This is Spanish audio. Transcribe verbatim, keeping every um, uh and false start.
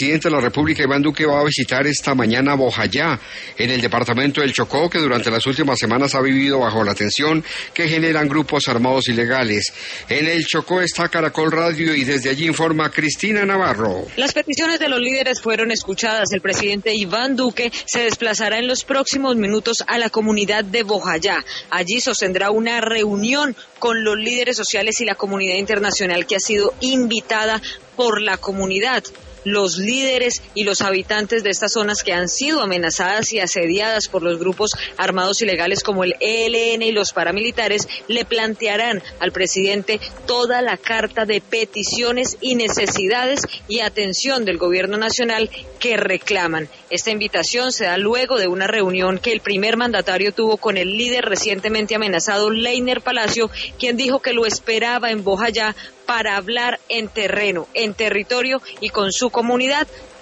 presidente de la República, Iván Duque, va a visitar esta mañana Bojayá, en el departamento del Chocó, que durante las últimas semanas ha vivido bajo la tensión que generan grupos armados ilegales. En el Chocó está Caracol Radio y desde allí informa Cristina Navarro. Las peticiones de los líderes fueron escuchadas. El presidente Iván Duque se desplazará en los próximos minutos a la comunidad de Bojayá. Allí sostendrá una reunión con los líderes sociales y la comunidad internacional que ha sido invitada por la comunidad. Los líderes y los habitantes de estas zonas que han sido amenazadas y asediadas por los grupos armados ilegales como el E L N y los paramilitares le plantearán al presidente toda la carta de peticiones y necesidades y atención del gobierno nacional que reclaman. Esta invitación se da luego de una reunión que el primer mandatario tuvo con el líder recientemente amenazado, Leiner Palacio, quien dijo que lo esperaba en Bojayá para hablar en terreno, en territorio y con su comunidad